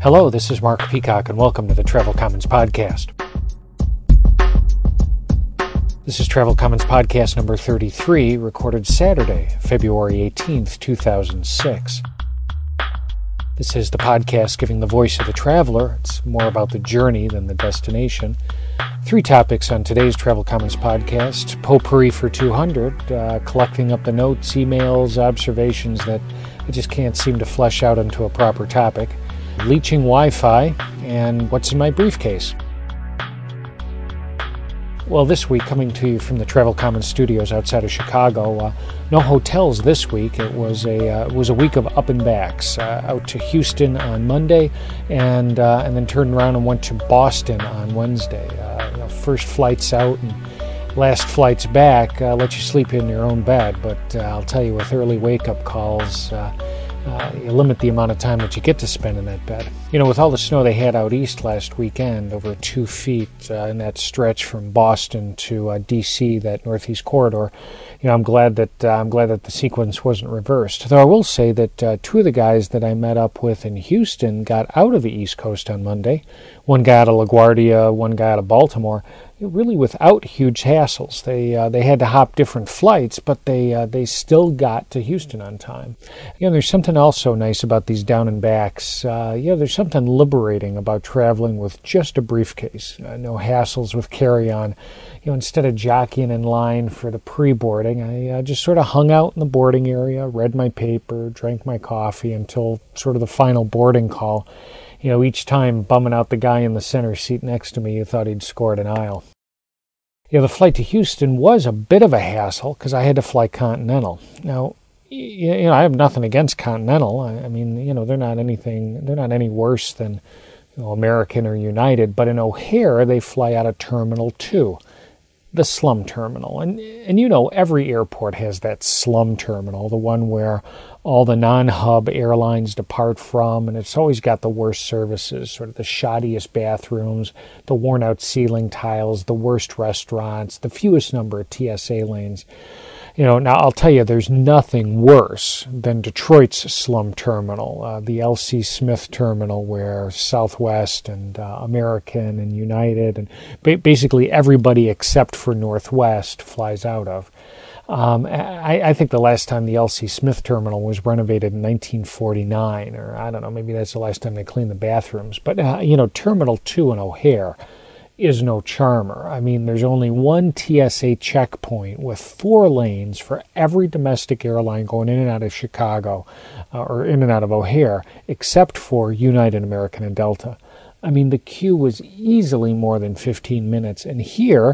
Hello, this is Mark Peacock, and welcome to the Travel Commons Podcast. This is Travel Commons Podcast number 33, recorded Saturday, February 18th, 2006. This is the podcast giving the voice of the traveler. It's more about the journey than the destination. 3 topics on today's Travel Commons Podcast: Potpourri for 200, collecting up the notes, emails, observations that I just can't seem to flesh out into a proper topic; leeching Wi-Fi; and what's in my briefcase. Well, this week, coming to you from the Travel Commons studios outside of Chicago, no hotels this week. It was a week of up and backs. Out to Houston on Monday, and then turned around and went to Boston on Wednesday. First flights out and last flights back let you sleep in your own bed, but I'll tell you, with early wake-up calls, you limit the amount of time that you get to spend in that bed. With all the snow they had out east last weekend, over 2 feet in that stretch from Boston to D.C., that northeast corridor, I'm glad that the sequence wasn't reversed. Though I will say that 2 of the guys that I met up with in Houston got out of the East Coast on Monday. One guy out of LaGuardia, one guy out of Baltimore, really without huge hassles. They had to hop different flights, but they still got to Houston on time. There's something also nice about these down and backs. There's something liberating about traveling with just a briefcase. No hassles with carry-on. Instead of jockeying in line for the pre-boarding, I just sort of hung out in the boarding area, read my paper, drank my coffee until sort of the final boarding call. Each time bumming out the guy in the center seat next to me, you thought he'd scored an aisle. The flight to Houston was a bit of a hassle because I had to fly Continental. Now, I have nothing against Continental. I mean, they're not any worse than American or United. But in O'Hare, they fly out of Terminal 2, the slum terminal. And every airport has that slum terminal, the one where all the non-hub airlines depart from, and it's always got the worst services, sort of the shoddiest bathrooms, the worn-out ceiling tiles, the worst restaurants, the fewest number of TSA lanes. Now I'll tell you, there's nothing worse than Detroit's slum terminal, the L.C. Smith terminal, where Southwest and American and United and basically everybody except for Northwest flies out of. I think the last time the L.C. Smith terminal was renovated in 1949, or I don't know, maybe that's the last time they cleaned the bathrooms. But, Terminal 2 in O'Hare is no charmer. I mean, there's only one TSA checkpoint with 4 lanes for every domestic airline going in and out of Chicago or in and out of O'Hare, except for United, American, and Delta. I mean, the queue was easily more than 15 minutes. And here,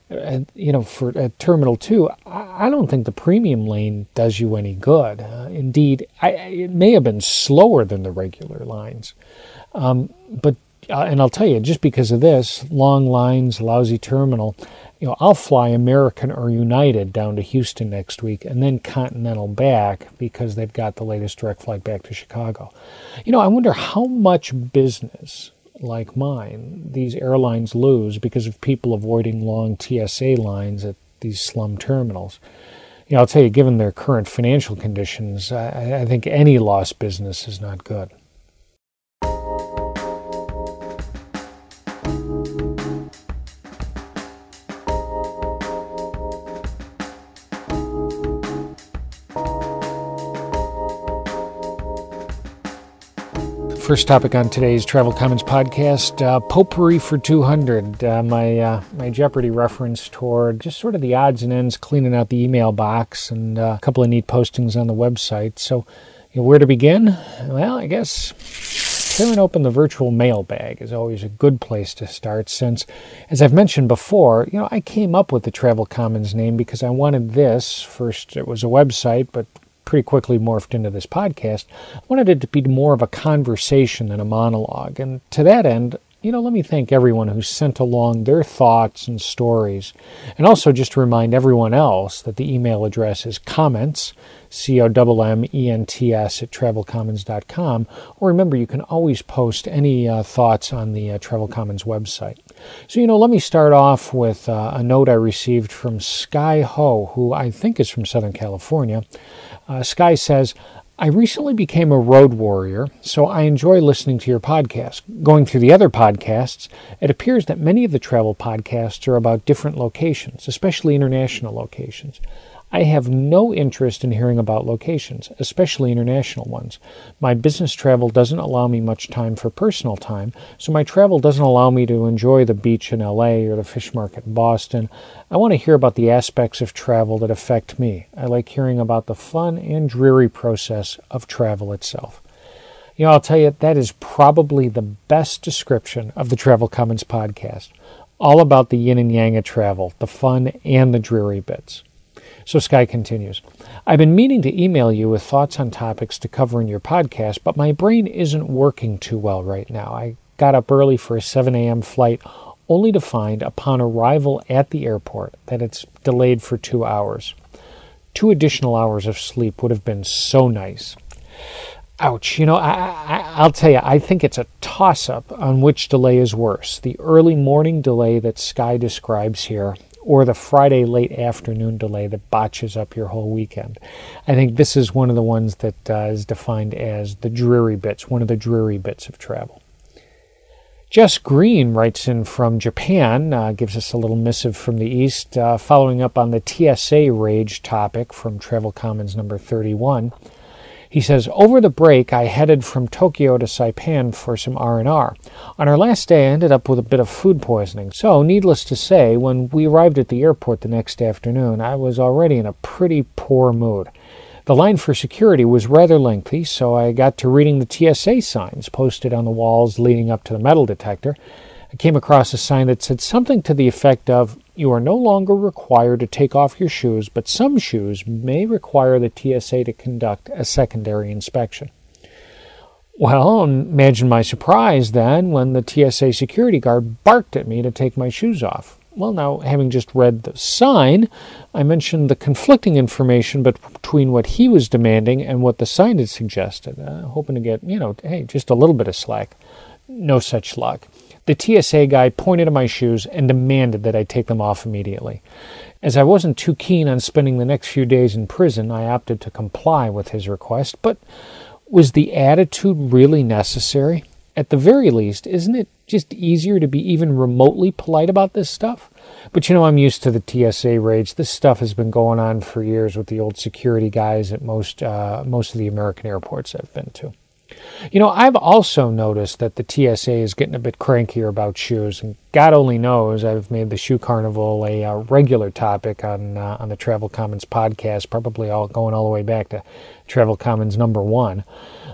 at Terminal 2, I don't think the premium lane does you any good. Indeed, it may have been slower than the regular lines. And I'll tell you, just because of this, long lines, lousy terminal, I'll fly American or United down to Houston next week and then Continental back because they've got the latest direct flight back to Chicago. I wonder how much business like mine these airlines lose because of people avoiding long TSA lines at these slum terminals. I'll tell you, given their current financial conditions, I think any lost business is not good. First topic on today's Travel Commons Podcast, Potpourri for 200, my Jeopardy reference toward just sort of the odds and ends, cleaning out the email box, and a couple of neat postings on the website. So, where to begin? Well, I guess tearing open the virtual mailbag is always a good place to start since, as I've mentioned before, I came up with the Travel Commons name because I wanted this. First, it was a website, but pretty quickly morphed into this podcast. I wanted it to be more of a conversation than a monologue. And to that end, let me thank everyone who sent along their thoughts and stories. And also just to remind everyone else that the email address is comments, COMMENTS @travelcommons.com. Or remember, you can always post any thoughts on the Travel Commons website. So, let me start off with a note I received from Sky Ho, who I think is from Southern California. Sky says, I recently became a road warrior, so I enjoy listening to your podcast. Going through the other podcasts, it appears that many of the travel podcasts are about different locations, especially international locations. I have no interest in hearing about locations, especially international ones. My business travel doesn't allow me much time for personal time, so my travel doesn't allow me to enjoy the beach in LA or the fish market in Boston. I want to hear about the aspects of travel that affect me. I like hearing about the fun and dreary process of travel itself. I'll tell you, that is probably the best description of the Travel Commons podcast. All about the yin and yang of travel, the fun and the dreary bits. So Sky continues, I've been meaning to email you with thoughts on topics to cover in your podcast, but my brain isn't working too well right now. I got up early for a 7 a.m. flight, only to find upon arrival at the airport that it's delayed for 2 hours. 2 additional hours of sleep would have been so nice. Ouch. I'll tell you, I think it's a toss-up on which delay is worse, the early morning delay that Sky describes here, or the Friday late afternoon delay that botches up your whole weekend. I think this is one of the ones that is defined as the dreary bits, one of the dreary bits of travel. Jess Green writes in from Japan, gives us a little missive from the East, following up on the TSA rage topic from Travel Commons number 31. He says, over the break, I headed from Tokyo to Saipan for some R&R. On our last day, I ended up with a bit of food poisoning. So, needless to say, when we arrived at the airport the next afternoon, I was already in a pretty poor mood. The line for security was rather lengthy, so I got to reading the TSA signs posted on the walls leading up to the metal detector. I came across a sign that said something to the effect of, you are no longer required to take off your shoes, but some shoes may require the TSA to conduct a secondary inspection. Well, imagine my surprise then when the TSA security guard barked at me to take my shoes off. Well, now, having just read the sign, I mentioned the conflicting information between what he was demanding and what the sign had suggested, hoping to get, just a little bit of slack. No such luck. The TSA guy pointed to my shoes and demanded that I take them off immediately. As I wasn't too keen on spending the next few days in prison, I opted to comply with his request. But was the attitude really necessary? At the very least, isn't it just easier to be even remotely polite about this stuff? But I'm used to the TSA rage. This stuff has been going on for years with the old security guys at most of the American airports I've been to. I've also noticed that the TSA is getting a bit crankier about shoes, and God only knows I've made the Shoe Carnival a regular topic on the Travel Commons podcast, probably going all the way back to Travel Commons number 1.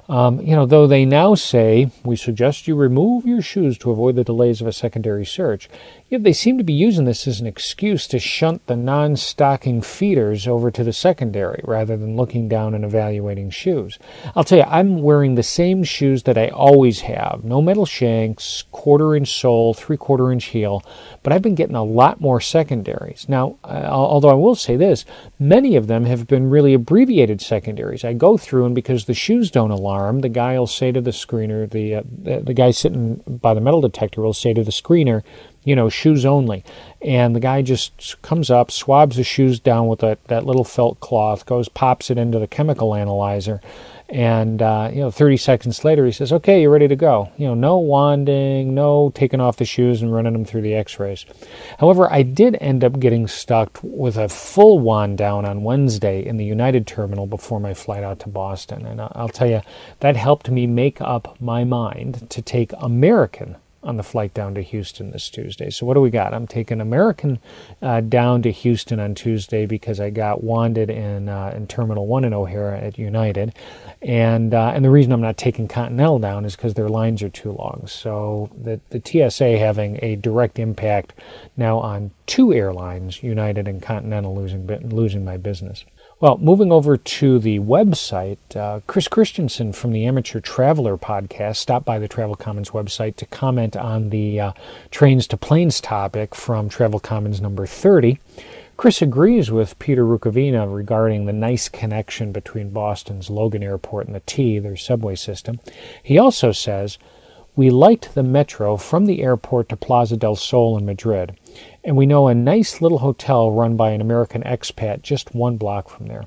Though they now say, we suggest you remove your shoes to avoid the delays of a secondary search, yet they seem to be using this as an excuse to shunt the non-stocking feeders over to the secondary rather than looking down and evaluating shoes. I'll tell you, I'm wearing the same shoes that I always have. No metal shanks, 1/4-inch sole, 3/4-inch heel, but I've been getting a lot more secondaries. Now, although I will say this, many of them have been really abbreviated secondaries. I go through, and because the shoes don't alarm, the guy will say to the screener, the guy sitting by the metal detector will say to the screener, shoes only. And the guy just comes up, swabs the shoes down with that little felt cloth, pops it into the chemical analyzer, and 30 seconds later he says, okay, you're ready to go. No wanding, no taking off the shoes and running them through the x-rays. However, I did end up getting stuck with a full wand down on Wednesday in the United Terminal before my flight out to Boston. And I'll tell you, that helped me make up my mind to take American on the flight down to Houston this Tuesday. So what do we got? I'm taking American down to Houston on Tuesday because I got wanded in Terminal 1 in O'Hare at United. And the reason I'm not taking Continental down is because their lines are too long. So the TSA having a direct impact now on 2 airlines, United and Continental, losing my business. Well, moving over to the website, Chris Christensen from the Amateur Traveler podcast stopped by the Travel Commons website to comment on the trains to planes topic from Travel Commons number 30. Chris agrees with Peter Rukavina regarding the nice connection between Boston's Logan Airport and the T, their subway system. He also says, we liked the metro from the airport to Plaza del Sol in Madrid, and we know a nice little hotel run by an American expat just 1 block from there.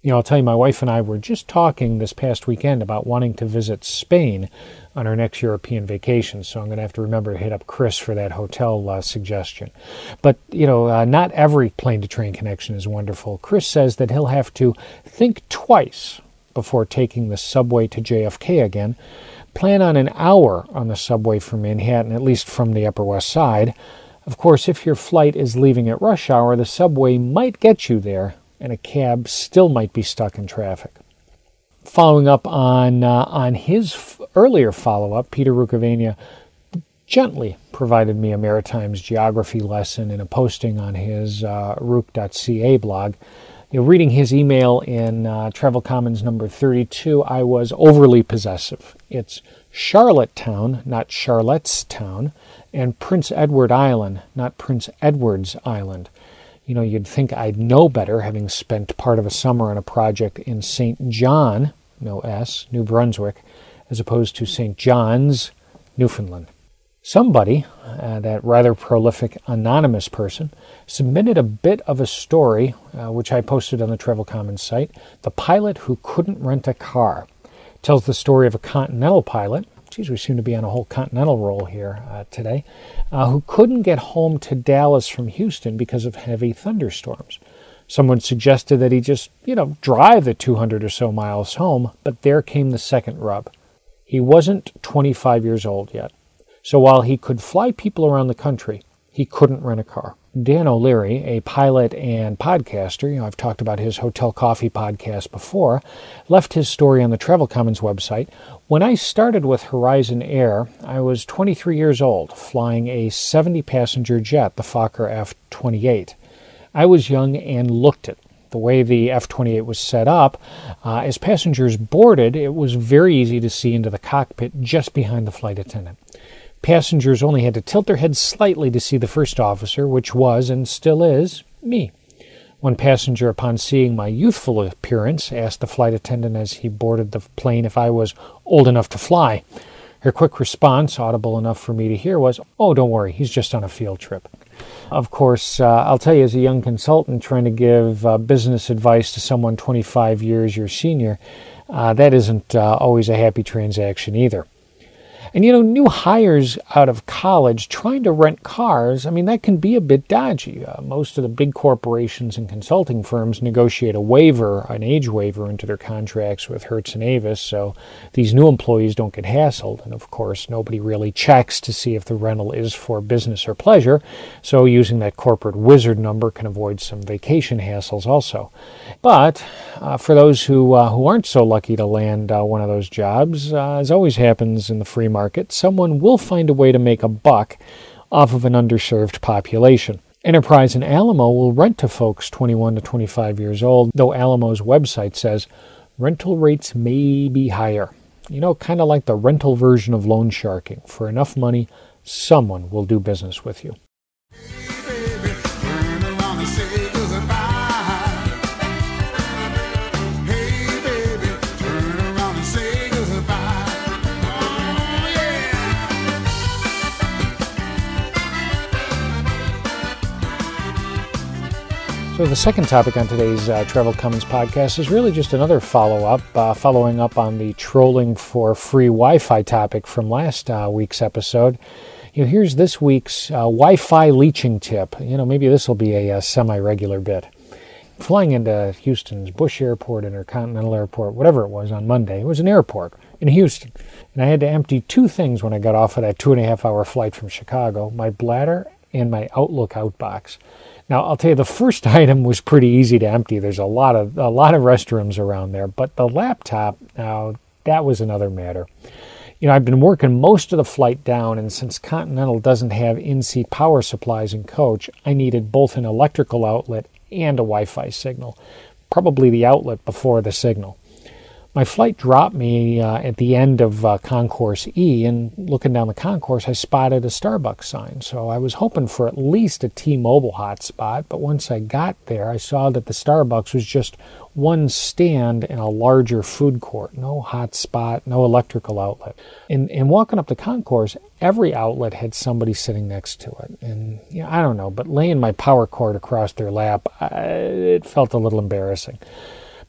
I'll tell you, my wife and I were just talking this past weekend about wanting to visit Spain on our next European vacation, so I'm going to have to remember to hit up Chris for that hotel suggestion. But, not every plane-to-train connection is wonderful. Chris says that he'll have to think twice before taking the subway to JFK again. Plan on an hour on the subway from Manhattan, at least from the Upper West Side. Of course, if your flight is leaving at rush hour, the subway might get you there, and a cab still might be stuck in traffic. Following up on his earlier follow-up, Peter Rukavania gently provided me a Maritimes geography lesson in a posting on his Rook.ca blog. Reading his email in Travel Commons number 32, I was overly possessive. It's Charlottetown, not Charlottetown, and Prince Edward Island, not Prince Edward's Island. You'd think I'd know better, having spent part of a summer on a project in St. John, no S, New Brunswick, as opposed to St. John's, Newfoundland. Somebody, that rather prolific anonymous person, submitted a bit of a story, which I posted on the Travel Commons site, The Pilot Who Couldn't Rent a Car. It tells the story of a Continental pilot, geez, we seem to be on a whole Continental roll here today, who couldn't get home to Dallas from Houston because of heavy thunderstorms. Someone suggested that he just, drive the 200 or so miles home, but there came the second rub. He wasn't 25 years old yet. So while he could fly people around the country, he couldn't rent a car. Dan O'Leary, a pilot and podcaster, I've talked about his Hotel Coffee podcast before, left his story on the Travel Commons website. When I started with Horizon Air, I was 23 years old, flying a 70-passenger jet, the Fokker F-28. I was young and looked it. The way the F-28 was set up, as passengers boarded, it was very easy to see into the cockpit just behind the flight attendant. Passengers only had to tilt their heads slightly to see the first officer, which was, and still is, me. One passenger, upon seeing my youthful appearance, asked the flight attendant as he boarded the plane if I was old enough to fly. Her quick response, audible enough for me to hear, was, "Oh, don't worry, he's just on a field trip." Of course, I'll tell you, as a young consultant trying to give business advice to someone 25 years your senior, that isn't always a happy transaction either. And, new hires out of college trying to rent cars, that can be a bit dodgy. Most of the big corporations and consulting firms negotiate a waiver, an age waiver, into their contracts with Hertz and Avis, so these new employees don't get hassled. And, of course, nobody really checks to see if the rental is for business or pleasure, so using that corporate wizard number can avoid some vacation hassles also. But for those who aren't so lucky to land one of those jobs, as always happens in the free market, someone will find a way to make a buck off of an underserved population. Enterprise and Alamo will rent to folks 21 to 25 years old, though Alamo's website says rental rates may be higher. Kind of like the rental version of loan sharking. For enough money, someone will do business with you. So the second topic on today's Travel Commons podcast is really just another following up on the trolling for free Wi-Fi topic from last week's episode. Here's this week's Wi-Fi leeching tip. Maybe this will be a semi-regular bit. Flying into Houston's Bush Airport, Intercontinental Airport, whatever it was on Monday, it was an airport in Houston. And I had to empty two things when I got off of that 2.5-hour flight from Chicago, my bladder and my Outlook outbox. Now, I'll tell you, the first item was pretty easy to empty. There's a lot of restrooms around there, but the laptop, now, that was another matter. I've been working most of the flight down, and since Continental doesn't have in-seat power supplies in coach, I needed both an electrical outlet and a Wi-Fi signal, probably the outlet before the signal. My flight dropped me at the end of Concourse E, and looking down the concourse, I spotted a Starbucks sign. So I was hoping for at least a T-Mobile hotspot, but once I got there, I saw that the Starbucks was just one stand in a larger food court. No hotspot, no electrical outlet. And walking up the concourse, every outlet had somebody sitting next to it. And I don't know, but laying my power cord across their lap, it felt a little embarrassing.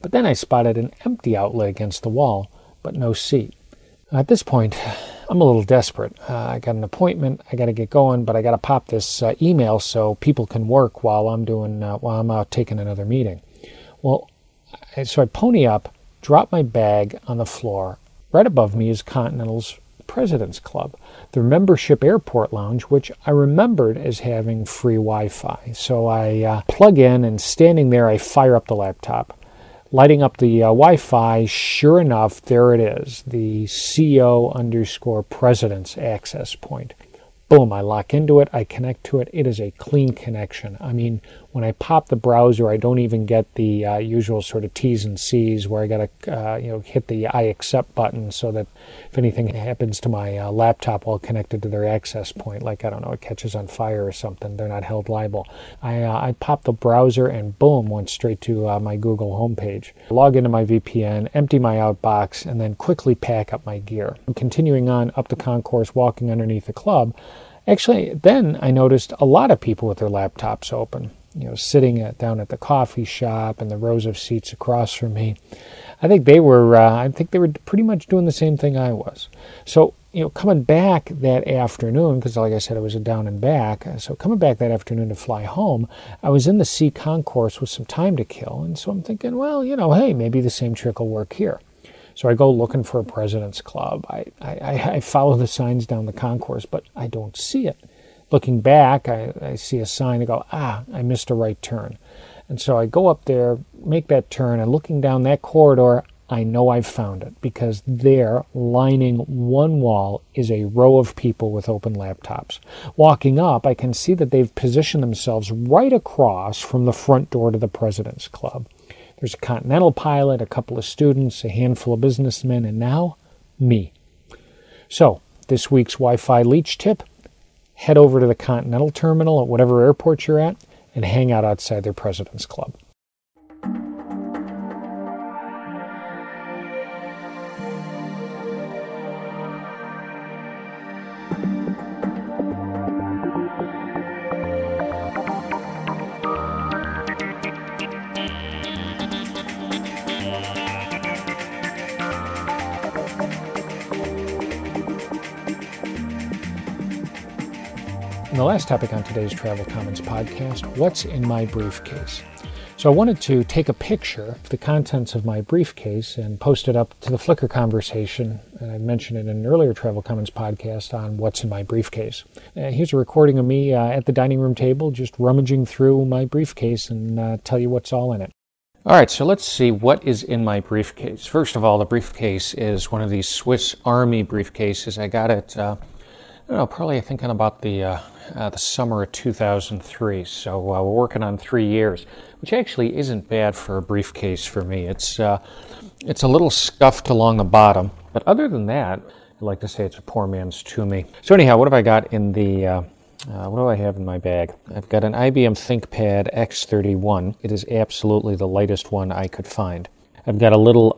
But then I spotted an empty outlet against the wall, but no seat. At this point, I'm a little desperate. I got an appointment. I got to get going, but I got to pop this email so people can work while I'm out taking another meeting. Well, so I pony up, drop my bag on the floor. Right above me is Continental's President's Club, their membership airport lounge, which I remembered as having free Wi-Fi. So I plug in, and standing there, I fire up the laptop. Lighting up the Wi-Fi, sure enough, there it is, the CO_President's access point. Boom, I lock into it, I connect to it. It is a clean connection. I mean, when I pop the browser, I don't even get the usual sort of T's and C's where I got to hit the I accept button so that if anything happens to my laptop while connected to their access point, like, I don't know, it catches on fire or something, they're not held liable. I popped the browser and boom, went straight to my Google homepage. Log into my VPN, empty my outbox, and then quickly pack up my gear. Continuing on up the concourse, walking underneath the club, actually, then I noticed a lot of people with their laptops open, sitting down at the coffee shop and the rows of seats across from me. I think they were pretty much doing the same thing I was. So, coming back that afternoon, because like I said, it was a down and back. So coming back that afternoon to fly home, I was in the C concourse with some time to kill. And so I'm thinking, well, hey, maybe the same trick will work here. So I go looking for a President's Club. I follow the signs down the concourse, but I don't see it. Looking back, I see a sign. I go, I missed a right turn. And so I go up there, make that turn, and looking down that corridor, I know I've found it, because there, lining one wall, is a row of people with open laptops. Walking up, I can see that they've positioned themselves right across from the front door to the President's Club. There's a Continental pilot, a couple of students, a handful of businessmen, and now me. So, this week's Wi-Fi leech tip, head over to the Continental terminal at whatever airport you're at and hang out outside their President's Club. And the last topic on today's Travel Commons podcast, what's in my briefcase? So I wanted to take a picture of the contents of my briefcase and post it up to the Flickr conversation. And I mentioned it in an earlier Travel Commons podcast on what's in my briefcase. Here's a recording of me at the dining room table, just rummaging through my briefcase and tell you what's all in it. All right, so let's see what is in my briefcase. First of all, the briefcase is one of these Swiss Army briefcases. I got it, probably I think in about the summer of 2003. So we're working on 3 years, which actually isn't bad for a briefcase for me. It's a little scuffed along the bottom, but other than that, I'd like to say it's a poor man's Tumi. So anyhow, what have I got in the? What do I have in my bag? I've got an IBM ThinkPad X31. It is absolutely the lightest one I could find. I've got a little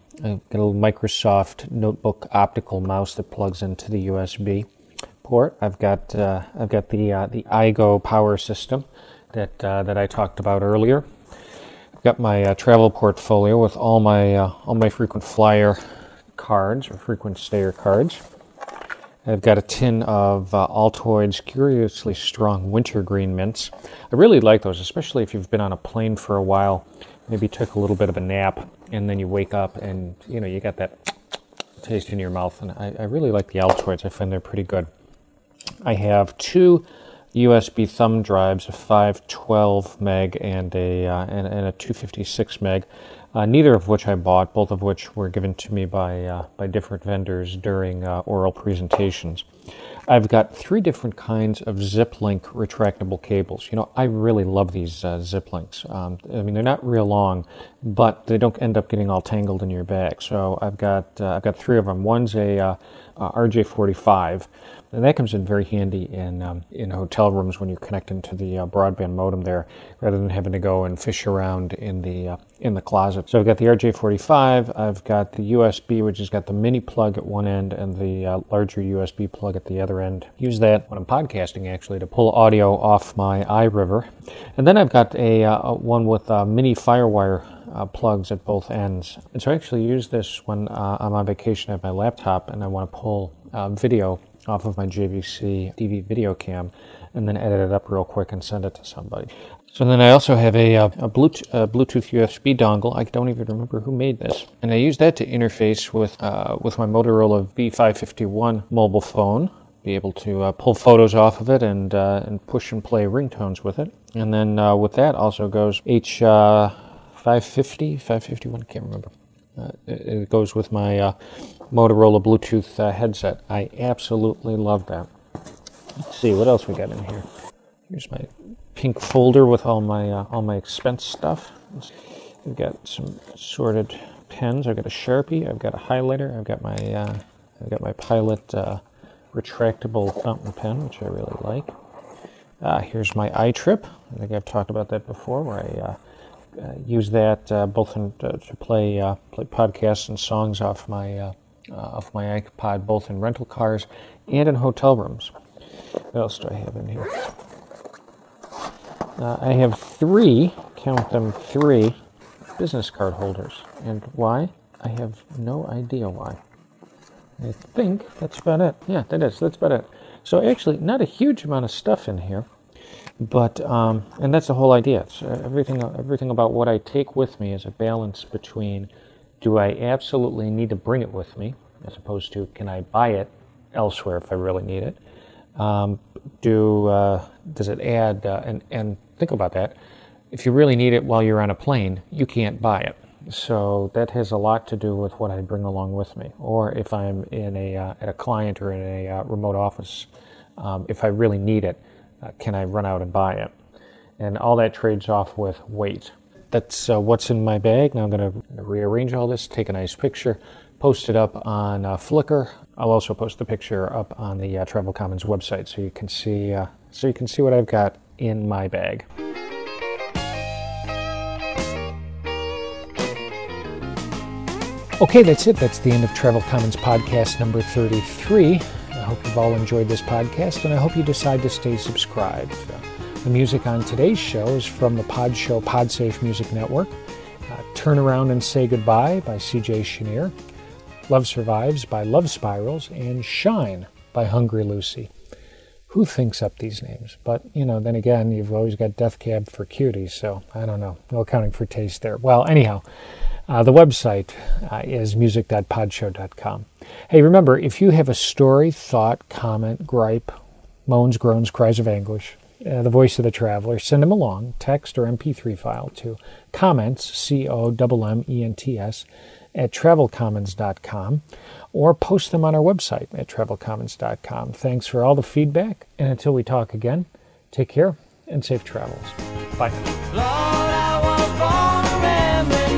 Microsoft Notebook optical mouse that plugs into the USB port. I've got the iGo power system that I talked about earlier. I've got my travel portfolio with all my frequent flyer cards or frequent stayer cards. I've got a tin of Altoids Curiously Strong Wintergreen mints. I really like those, especially if you've been on a plane for a while, maybe took a little bit of a nap, and then you wake up and you got that taste in your mouth. And I really like the Altoids. I find they're pretty good. I have 2 USB thumb drives, a 512 meg and a 256 meg. Neither of which I bought, both of which were given to me by different vendors during oral presentations. I've got 3 different kinds of ZipLink retractable cables. I really love these ZipLinks. They're not real long, but they don't end up getting all tangled in your bag. So I've got 3 of them. One's a RJ45. And that comes in very handy in hotel rooms when you connect into the broadband modem there, rather than having to go and fish around in the closet. So I've got the RJ45. I've got the USB, which has got the mini plug at one end and the larger USB plug at the other end. Use that when I'm podcasting, actually, to pull audio off my iRiver. And then I've got a one with a mini FireWire plugs at both ends. And so I actually use this when I'm on vacation at my laptop and I want to pull video off of my JVC DV video cam and then edit it up real quick and send it to somebody. So then I also have a Bluetooth USB dongle. I don't even remember who made this. And I use that to interface with my Motorola V551 mobile phone, be able to pull photos off of it and push and play ringtones with it. And then with that also goes H550, 551, I can't remember. It goes with my Motorola Bluetooth headset. I absolutely love that. Let's see, what else we got in here? Here's my pink folder with all my expense stuff. We've got some sorted pens. I've got a Sharpie. I've got a highlighter. I've got my Pilot retractable fountain pen, which I really like. Here's my iTrip. I think I've talked about that before, where I use that both to play podcasts and songs off my iPod, both in rental cars and in hotel rooms. What else do I have in here? I have three business card holders. And why? I have no idea why. I think that's about it. Yeah, that's about it. So actually, not a huge amount of stuff in here, but and that's the whole idea. It's, everything about what I take with me is a balance between, do I absolutely need to bring it with me, as opposed to, can I buy it elsewhere if I really need it? Does it add, and think about that, if you really need it while you're on a plane, you can't buy it. So that has a lot to do with what I bring along with me. Or if I'm in at a client or in a remote office, if I really need it, can I run out and buy it? And all that trades off with weight. That's what's in my bag. Now I'm going to rearrange all this, take a nice picture, post it up on Flickr. I'll also post the picture up on the Travel Commons website, so you can see what I've got in my bag. Okay, that's it. That's the end of Travel Commons podcast number 33. I hope you've all enjoyed this podcast, and I hope you decide to stay subscribed. The music on today's show is from the Pod Show Podsafe Music Network. Turn Around and Say Goodbye by C.J. Chenier. Love Survives by Love Spirals, and Shine by Hungry Lucy. Who thinks up these names? But, then again, you've always got Death Cab for Cuties, so I don't know. No accounting for taste there. Well, anyhow, the website is music.podshow.com. Hey, remember, if you have a story, thought, comment, gripe, moans, groans, cries of anguish, the voice of the traveler, send them along, text or MP3 file to comments, COMMENTS, at travelcommons.com, or post them on our website at travelcommons.com. Thanks for all the feedback, and until we talk again, take care and safe travels. Bye. Lord, I was born a rambling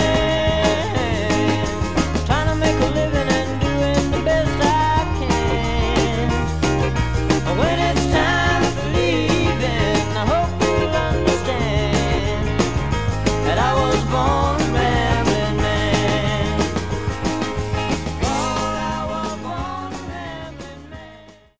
man, trying to make a living and doing the best I can. But when it's time for leaving, I hope you'll understand that I was